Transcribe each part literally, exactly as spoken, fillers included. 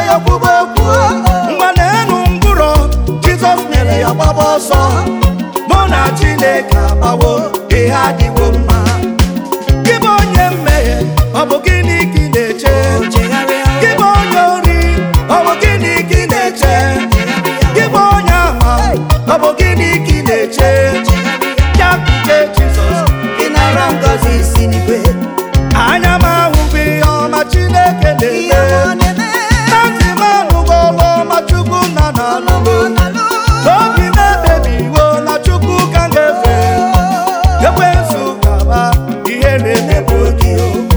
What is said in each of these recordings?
ya okwube okwu ngwa na-enu ngwụrọ Jizọs mere ya gbaba ọsọ mụ na Chineke agbawo ihe adịwo mma gị bụ onye mmehie ọ bụ gịnị ka ị na-eche gị bụ onye ori ọ bụ gịnị ka ị na-eche gị bụ onye ama ọ bụ gịnị ka ị na-eche bịakwute Jizọs ị nara ngọzi si n'igwe anya m ahụghị ihe ọma Chineke na-eme na ntị m anụghị olu ọma Chukwu nna na-alụ n'obi na-emebiwo na Chukwu ka m ga-efe ekwensu gaba ihere emegbu gị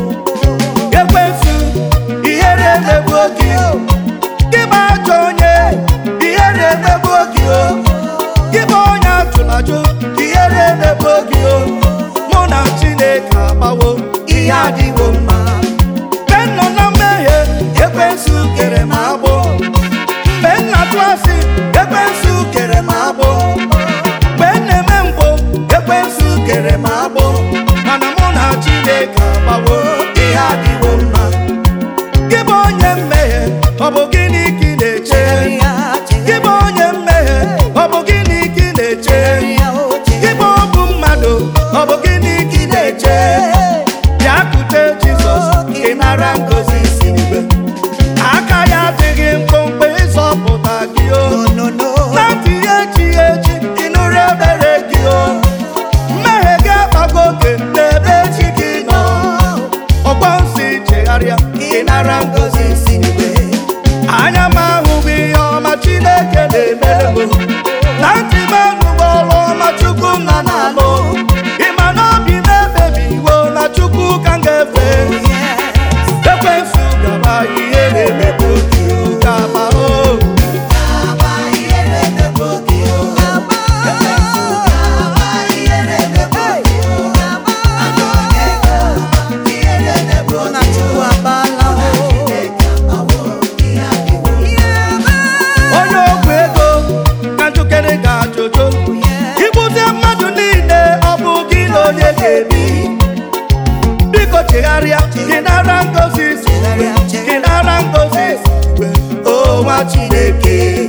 ekwensu ihere emegbu gị gị bụ ajọ onye ihere emegbu gị gị bụ onye ajụjụ ihere emegbu gị mụ na Chineke agbawo ihe adịwo mma mgbe m nọ na mmehie ekwensu kere m agbụ mgbe m na-atụ asị ekwensu kere m agbụ mgbe m na-eme mpụ ekwensu kere m agbụ mana mụ na Chineke agbawo ihe adịwo mma gị bụ onye mmehie ọ bụ gịnị ka ị na-eche gị bụ onye mmehie ọ bụ gịnị ka ị na-eche gị bụ ọbụ mmadụ ọ bụ gịnị ka ị na-eche bịakwute Jizọs ị nara ngọzi si n'igwe aka ya adịghị mkpụmkpụ ịzọpụta gị o na ntị ya echi echi ịnụrụ ebere gị o mmehie gị akpago oke n'ebe chi gị nọ ọgbọ nsị chegharịa ị nara ngọzi si n'igwe anya m ahụghị ihe ọma Chineke na-emere m na ntị m anụghị olu ọma Chukwu nna na-alụ ịma na obi na-emebiwo na Chukwu ka m ga-efe ekwensu gaba ihere emegbu gị gaba o onye okwu ego ka njikere ga-ajụjụ igbuzie mmadụ niile ọ bụ gị na onye ga-ebi biko chegharịa gị nara ngọzi gị nara ngọzi o nwa Chineke